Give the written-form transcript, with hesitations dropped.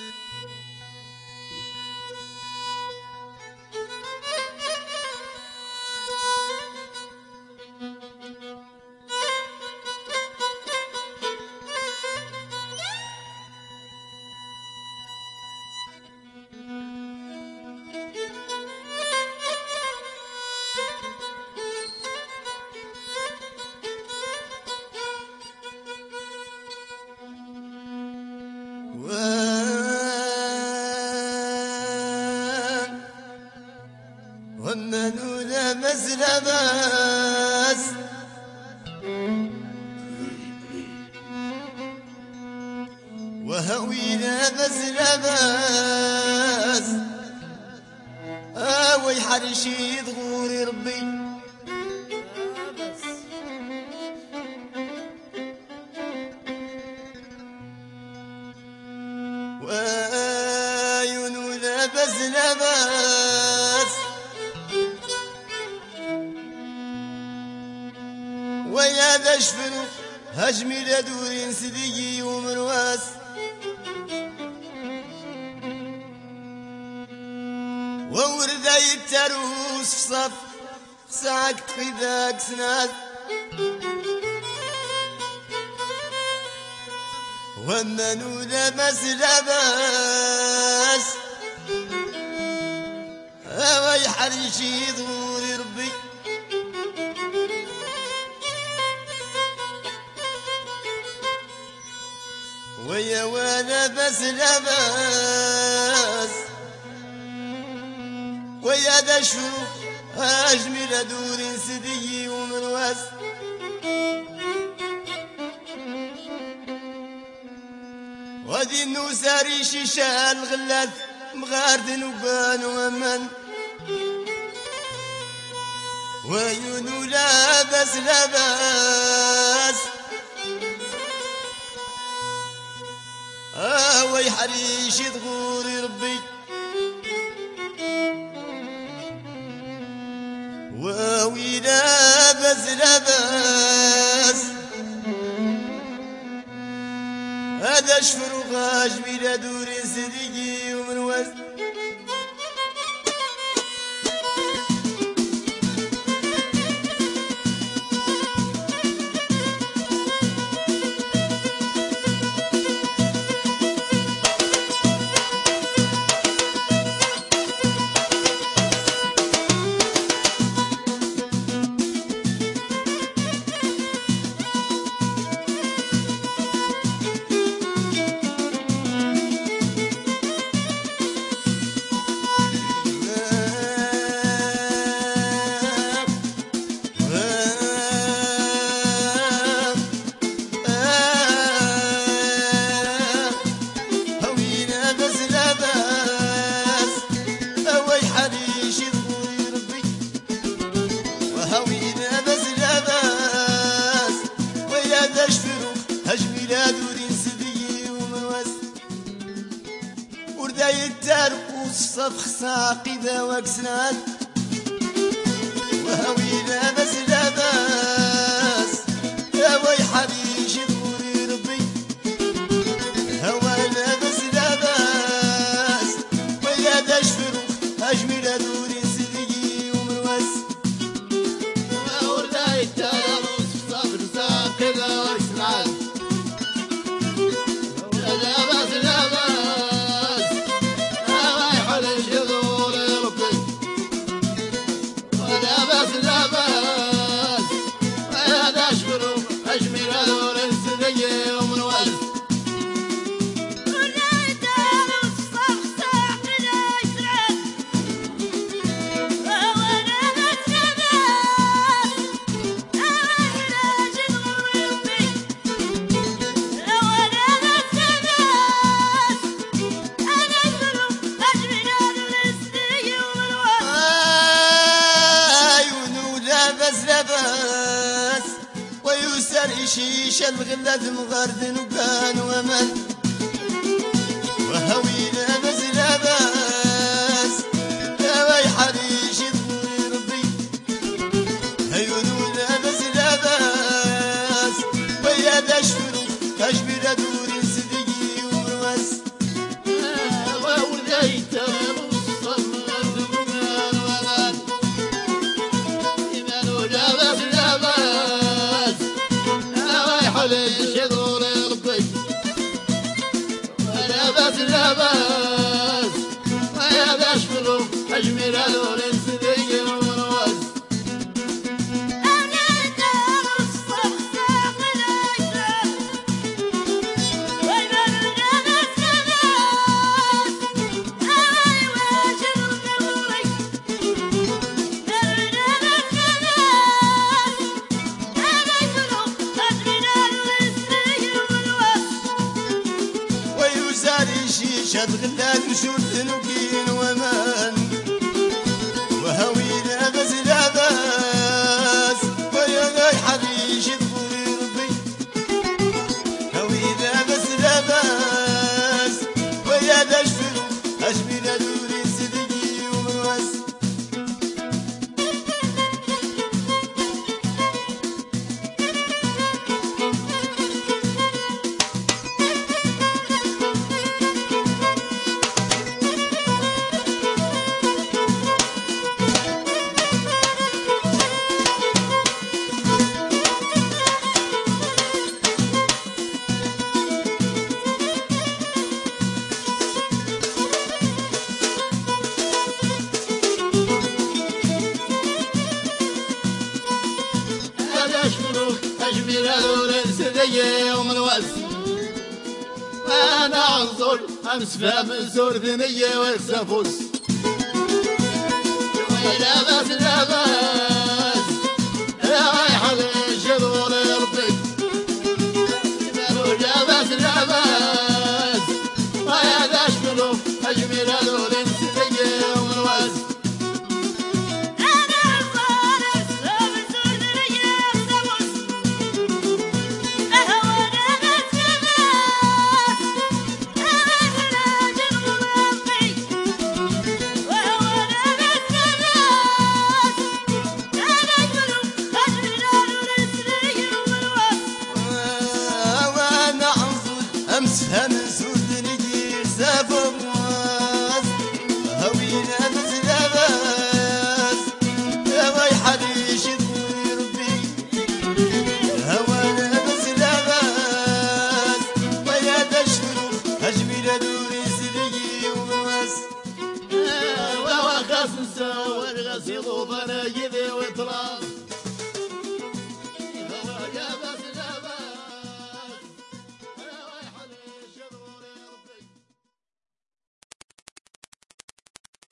ومنونا مزلباس وهوينا مزلباس اوي حرشي ضغوري ربي وعيوننا مزلباس ويا ذا شفنو هجمي لدورين سديقي ومنواس ووردا يتروس في صف ساكت في ذاك سناد ومنو لمس لباس اوي حريشي ضغوري ربي ويا وانا بس لباس ويا دشو اجمل دور سدي ومنواس وذي النوساري شيشان غلات مغارد وبان ومن ويونو لابس لباس وي حريشي ضغوري ربي ووي لابس لباس هذا شفر غاش بلا دور صديقي ومن وزن صفخ ساقي ذا وكسناد وهوي لابس لباس يا وي حريش ضغوري ربي هوا لابس لباس ويا دشفرو اجمل دوري سدي ومرواس وردا يتاروس صفر ساقي ذا وكسناد لابس لباس شيش الغلة مغرد وكان ومن وهوي لابس لباس يا وي حريش ضغوري ربي عيونو لابس لباس ويا دشفرو اجمل دوري صديقي ومرواس ربي ولا بس لا بس ويا بشفلو أجمل هذول سديق ومنوز شد غلاد وشور ذنوكين ومان وهوي لابس لاباس ويا ذاي حريش يطفي ربي هوي لابس لاباس ويا ذا شفرو أشبي لدوري صدقي ومنوس أجمل هذول سدية ومن وز أنا أنظر أمس فهم زور ذنية والسفوس ويلا بس لا بس